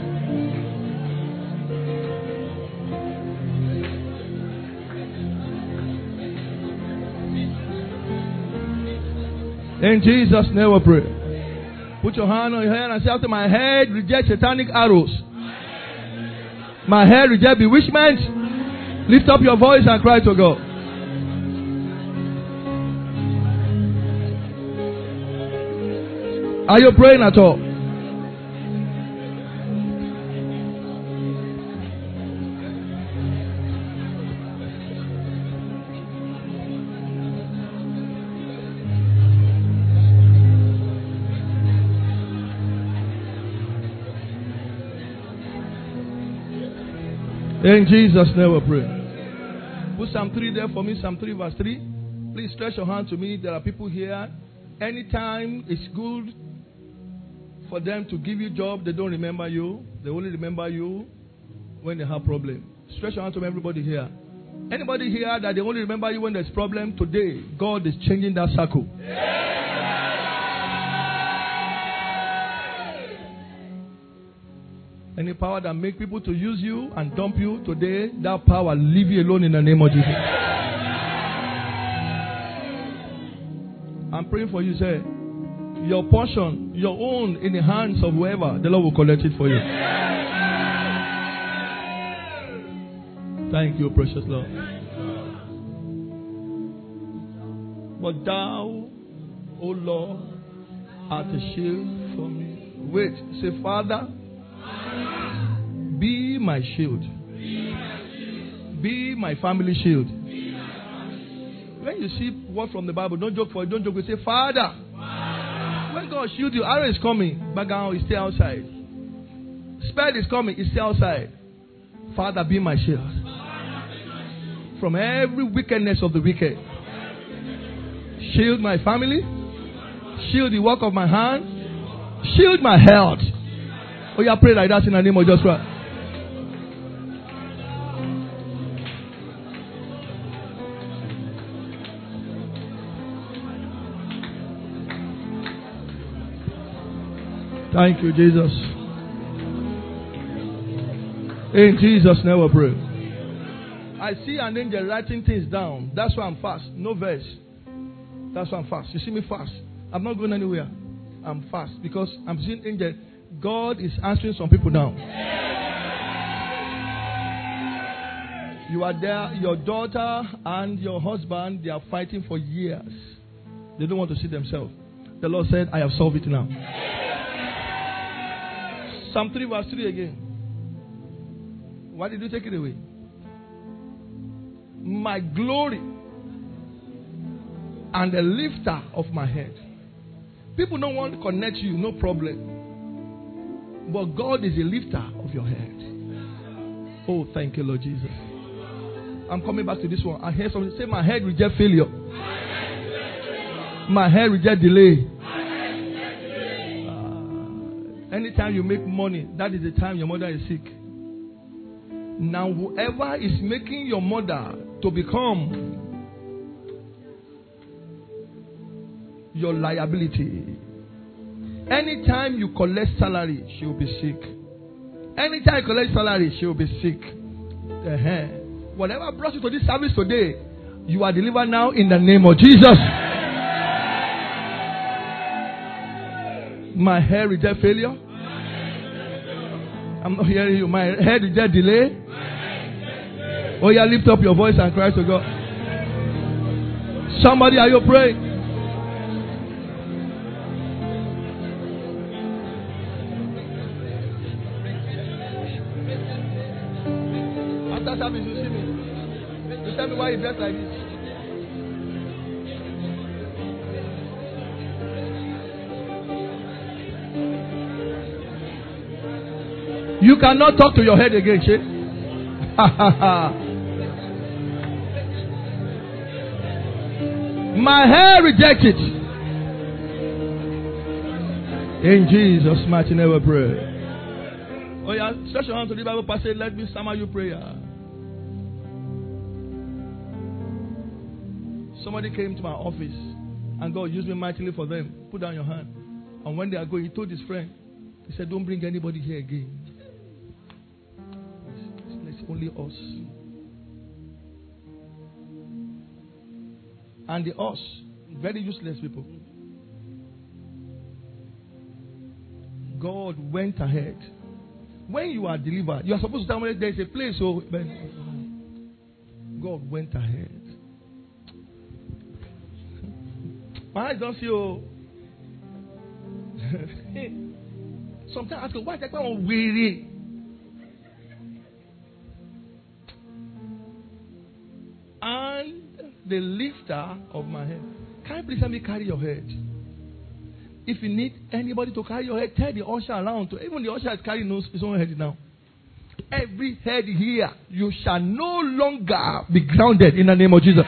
In Jesus' name we pray. Put your hand on your head and say after, my head reject satanic arrows. My head reject bewitchment. Lift up your voice and cry to God. Are you praying at all? In Jesus' name we pray. Put Psalm 3 there for me. Psalm 3 verse 3. Please stretch your hand to me. There are people here. Anytime it's good for them to give you job, they don't remember you. They only remember you when they have problem. Stretch your hand to me, everybody here. Anybody here that they only remember you when there's problem? Today, God is changing that circle. Any power that make people to use you and dump you today, that power leave you alone in the name of Jesus. I'm praying for you, say, your portion, your own in the hands of whoever, the Lord will collect it for you. Thank you, precious Lord. But thou, O Lord, art a shield for me. Wait, say, Father, be my shield. Be my family shield. When you see word from the Bible, don't joke for it. Don't joke. Say, Father. When God shield you, arrow is coming. Background is stay outside. Spell is coming. It's stay outside. Father, be my shield from every wickedness of the wicked. Shield my family. Shield the work of my hand. Shield my health. Oh, yeah, pray like that in the name of Joshua. Thank you, Jesus. In Jesus' name we pray. I see an angel writing things down. That's why I'm fast. No verse. That's why I'm fast. You see me fast. I'm not going anywhere. I'm fast because I'm seeing angel. God is answering some people now. You are there. Your daughter and your husband, they are fighting for years. They don't want to see themselves. The Lord said, I have solved it now. Psalm 3 verse 3 again. Why did you take it away? My glory and the lifter of my head. People don't want to connect you, no problem. But God is a lifter of your head. Oh, thank you, Lord Jesus. I'm coming back to this one. I hear somebody say, my head reject failure. My head reject delay. Anytime you make money, that is the time your mother is sick. Now, whoever is making your mother to become your liability, anytime you collect salary, she will be sick. Anytime you collect salary, she will be sick. Whatever brought you to this service today, you are delivered now in the name of Jesus. My hair reject failure. I'm not hearing you. My head reject delay. Oh yeah, lift up your voice and cry to God. Somebody, are you praying? After service, you see me. You tell me why you dress like this. You cannot talk to your head again, Shay. My hair rejects it. In Jesus' mighty name we pray. Oh yeah, stretch your hand to the Bible passage. Let me summon you prayer. Somebody came to my office and God used me mightily for them. Put down your hand. And when they are going, he told his friend, he said, don't bring anybody here again. It's only us. And the us, very useless people. God went ahead. When you are delivered, you are supposed to tell me there's a place. So God went ahead. My eyes don't see you. Sometimes I ask, why is that one weary? And the lifter of my head. Can you please let me carry your head? If you need anybody to carry your head, tell the usher around. Even the usher is carrying his own head now. Every head here, you shall no longer be grounded in the name of Jesus.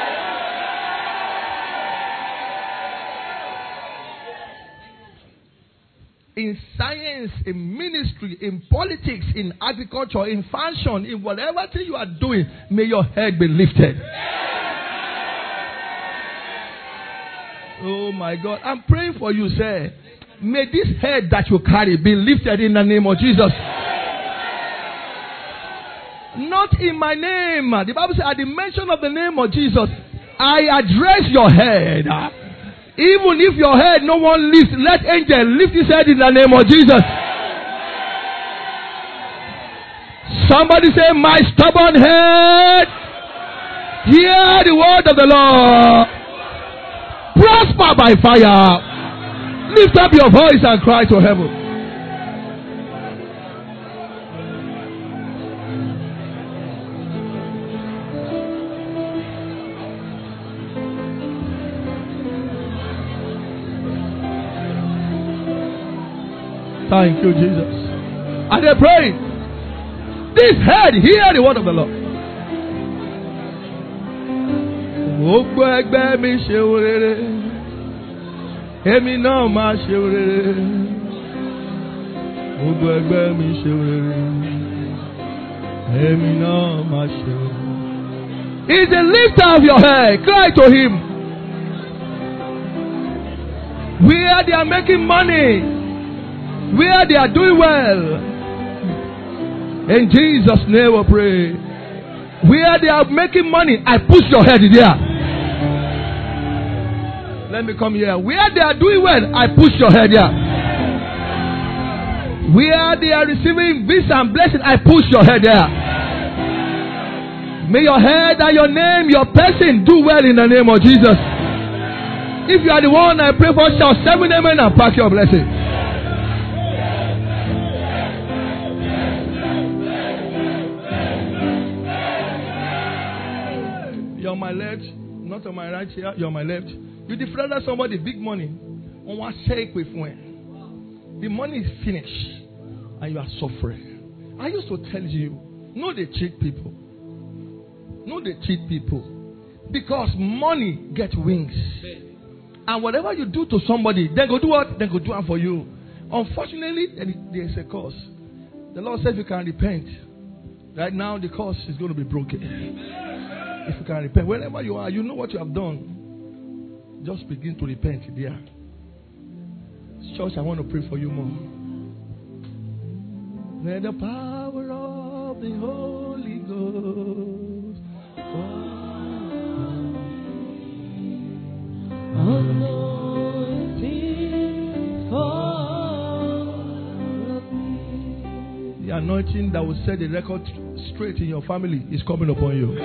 In science, in ministry, in politics, in agriculture, in fashion, in whatever thing you are doing, may your head be lifted. Oh my God. I'm praying for you, sir. May this head that you carry be lifted in the name of Jesus. Not in my name. The Bible says, at the mention of the name of Jesus, I address your head. Even if your head no one lifts, let angel lift his head in the name of Jesus. Somebody say, my stubborn head, hear the word of the Lord. Prosper by fire. Lift up your voice and cry to heaven. Thank you, Jesus. And they pray. This head, hear the word of the Lord. Gbogbo ẹgbẹ́ mi ṣe rere, èmi náà máa ṣe rere. Gbogbo ẹgbẹ́ mi ṣe rere, èmi náà máa ṣe rere. He's the lifter of your head. Cry to him. Where they are making money, where they are doing well, in Jesus' name we pray. Where they are making money, I push your head there. Let me come here. Where they are doing well, I push your head here. Where they are receiving visa and blessing, I push your head there. May your head and your name, your person do well in the name of Jesus. If you are the one I pray for, shout 7 amen and pack your blessing. You're on my left, not on my right here, you're on my left. You defrauded somebody big money on one shake with when the money is finished and you are suffering. I used to tell you, no, they cheat people. No, they cheat people. Because money gets wings. And whatever you do to somebody, they go do what? They go do it for you. Unfortunately, there's a curse. The Lord said if you can repent, right now the curse is going to be broken. If you can repent, wherever you are, you know what you have done. Just begin to repent there. Church, I want to pray for you more. Let the power of the Holy Ghost the anointing that will set the record straight in your family is coming upon you.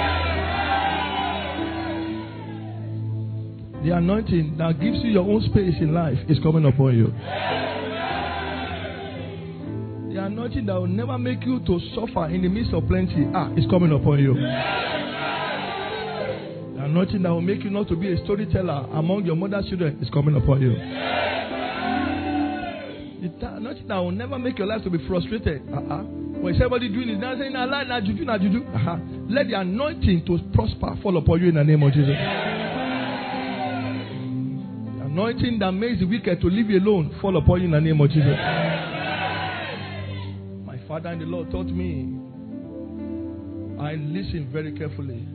The anointing that gives you your own space in life is coming upon you. The anointing that will never make you to suffer in the midst of plenty is coming upon you. The anointing that will make you not to be a storyteller among your mother's children is coming upon you. The anointing that will never make your life to be frustrated. When somebody doing it, now saying, na juju. Let the anointing to prosper fall upon you in the name of Jesus. Anointing that makes the wicked to leave you alone fall upon you in the name of Jesus. My Father and the Lord taught me. I listened very carefully.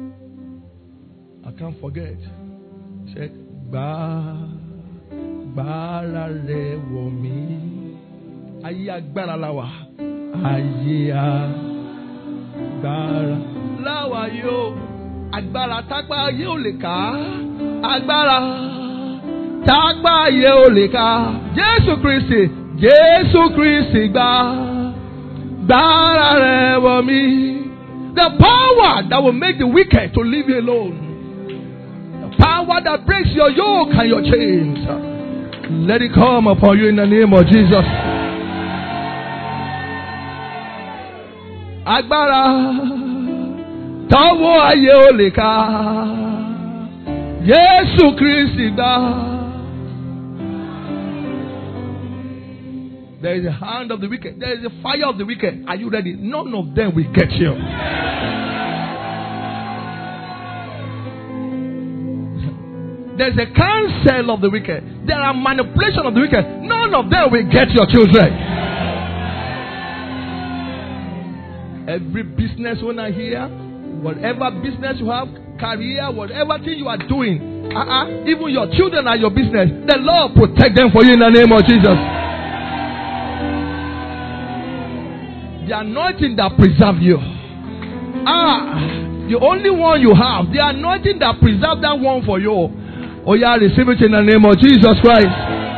I can't forget. He said, Gbára rẹ̀ wọ̀ mí. Ayé agbára láwà. Ayé agbára láwà yóò. Agbára tágbá ayé ò lè ká. Agbára tágbá ayé ò lè ká. Jésù Kristi gbára rẹ̀ wọ̀ mí. The power that will make the wicked to leave you alone. The power that breaks your yoke and your chains. Let it come upon you in the name of Jesus. Agbára tọ́wọ́ ayé ò lè ká. Jésù Kristi gbà. There is a hand of the wicked. There is a fire of the wicked. Are you ready? None of them will get you. There is a counsel of the wicked. There are manipulation of the wicked. None of them will get your children. Every business owner here, whatever business you have, career, whatever thing you are doing, even your children are your business. The Lord protect them for you in the name of Jesus. The anointing that preserves you. The only one you have. The anointing that preserves that one for you. Oh yeah, receive it in the name of Jesus Christ.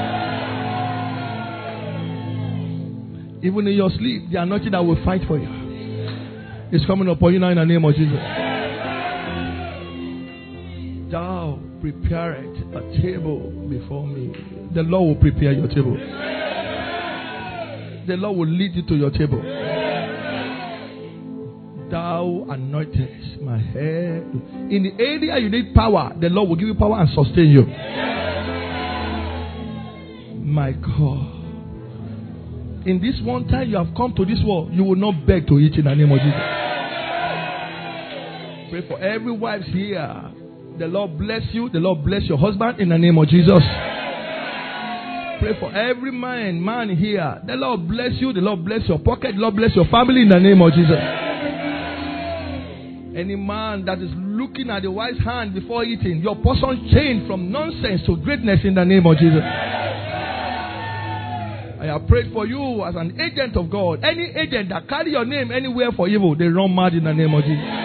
Even in your sleep, the anointing that will fight for you is coming upon you now in the name of Jesus. Thou preparest a table before me. The Lord will prepare your table. The Lord will lead you to your table. Thou anointest my head. In the area you need power, the Lord will give you power and sustain you. My God. In this one time you have come to this world, you will not beg to eat in the name of Jesus. Pray for every wife here. The Lord bless you. The Lord bless your husband in the name of Jesus. Pray for every man here. The Lord bless you. The Lord bless your pocket. The Lord bless your family in the name of Jesus. Any man that is looking at the wife's hand before eating, your portion change from nonsense to greatness in the name of Jesus. I have prayed for you as an agent of God. Any agent that carry your name anywhere for evil, they run mad in the name of Jesus.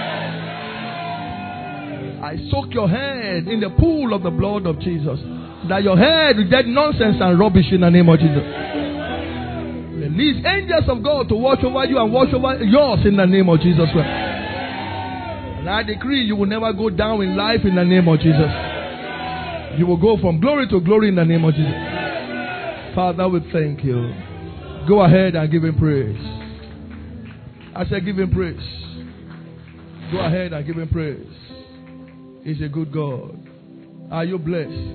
I soak your head in the pool of the blood of Jesus, that your head will get nonsense and rubbish in the name of Jesus. Release angels of God to watch over you and watch over yours in the name of Jesus Christ. And I decree you will never go down in life in the name of Jesus. You will go from glory to glory in the name of Jesus. Father, we thank you. Go ahead and give him praise. I said give him praise. Go ahead and give him praise. He's a good God. Are you blessed?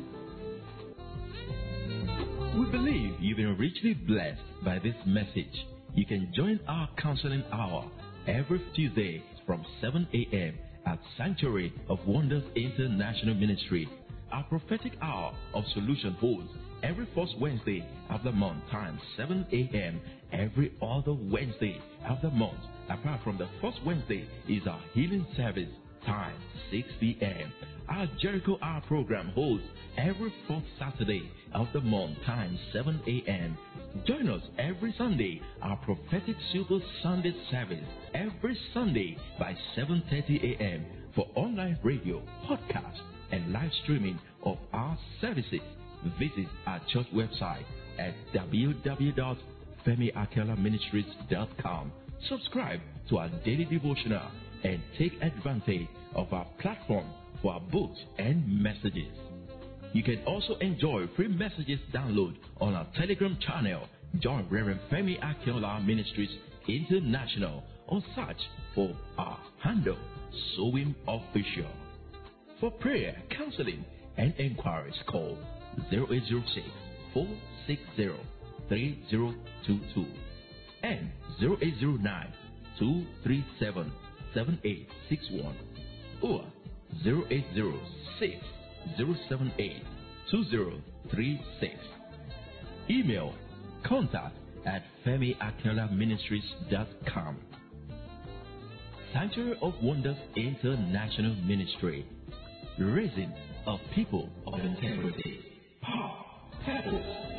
We believe you've been richly blessed by this message. You can join our counseling hour every Tuesday from 7 a.m. at Sanctuary of Wonders International Ministry. Our prophetic hour of solution holds every first Wednesday of the month, time 7 a.m. every other Wednesday of the month. Apart from the first Wednesday is our healing service, time 6 p.m. Our Jericho Hour program holds every fourth Saturday of the month, time 7 a.m. Join us every Sunday, our prophetic Super Sunday service, every Sunday by 7:30 a.m. for online radio, podcast, and live streaming of our services. Visit our church website at www.femiakelaministries.com. Subscribe to our daily devotional and take advantage of our platform for our books and messages. You can also enjoy free messages download on our Telegram channel. Join Reverend Femi Akinola Ministries International or search for our handle, Sowim Official. For prayer, counseling, and inquiries, call 0806-460-3022 and 0809-237-7861 or 0806-078-2036. Email contact@femiakelaministries.com. Sanctuary of Wonders International Ministry, raising a people of integrity, power, purpose,